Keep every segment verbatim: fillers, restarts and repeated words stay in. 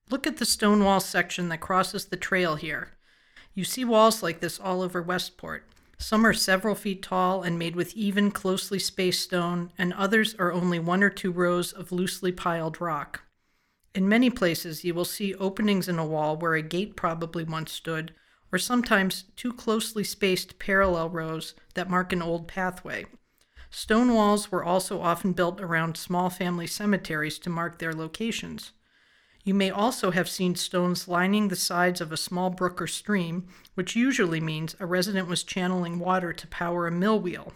Look at the stone wall section that crosses the trail here. You see walls like this all over Westport. Some are several feet tall and made with even, closely spaced stone, and others are only one or two rows of loosely piled rock. In many places, you will see openings in a wall where a gate probably once stood, or sometimes two closely spaced parallel rows that mark an old pathway. Stone walls were also often built around small family cemeteries to mark their locations. You may also have seen stones lining the sides of a small brook or stream, which usually means a resident was channeling water to power a mill wheel.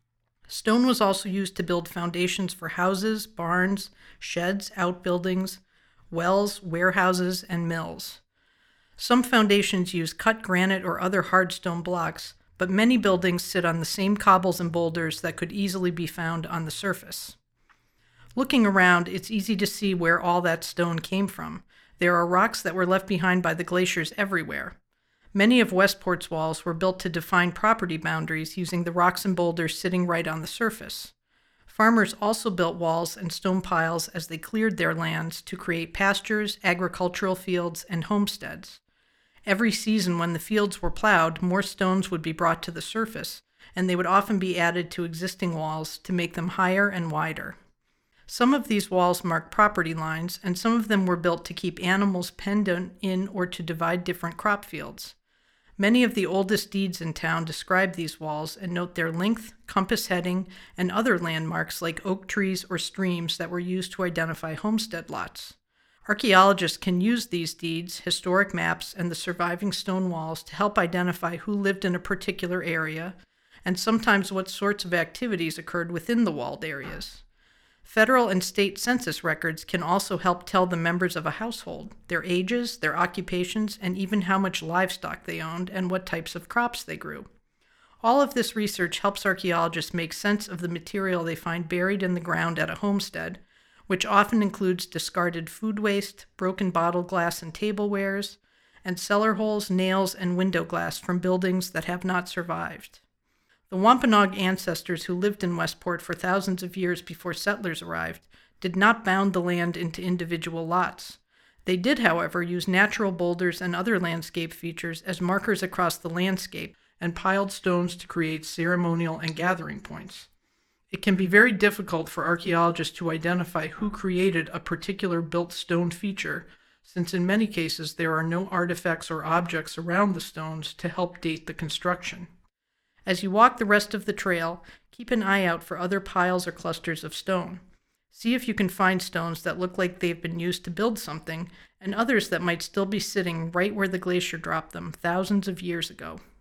Stone was also used to build foundations for houses, barns, sheds, outbuildings, wells, warehouses, and mills. Some foundations use cut granite or other hard stone blocks, but many buildings sit on the same cobbles and boulders that could easily be found on the surface. Looking around, it's easy to see where all that stone came from. There are rocks that were left behind by the glaciers everywhere. Many of Westport's walls were built to define property boundaries using the rocks and boulders sitting right on the surface. Farmers also built walls and stone piles as they cleared their lands to create pastures, agricultural fields, and homesteads. Every season when the fields were plowed, more stones would be brought to the surface, and they would often be added to existing walls to make them higher and wider. Some of these walls mark property lines, and some of them were built to keep animals penned in or to divide different crop fields. Many of the oldest deeds in town describe these walls and note their length, compass heading, and other landmarks like oak trees or streams that were used to identify homestead lots. Archaeologists can use these deeds, historic maps, and the surviving stone walls to help identify who lived in a particular area, and sometimes what sorts of activities occurred within the walled areas. Federal and state census records can also help tell the members of a household, their ages, their occupations, and even how much livestock they owned and what types of crops they grew. All of this research helps archaeologists make sense of the material they find buried in the ground at a homestead, which often includes discarded food waste, broken bottle glass and tablewares, and cellar holes, nails, and window glass from buildings that have not survived. The Wampanoag ancestors who lived in Westport for thousands of years before settlers arrived did not bound the land into individual lots. They did, however, use natural boulders and other landscape features as markers across the landscape and piled stones to create ceremonial and gathering points. It can be very difficult for archaeologists to identify who created a particular built stone feature, since in many cases there are no artifacts or objects around the stones to help date the construction. As you walk the rest of the trail, keep an eye out for other piles or clusters of stone. See if you can find stones that look like they've been used to build something, and others that might still be sitting right where the glacier dropped them thousands of years ago.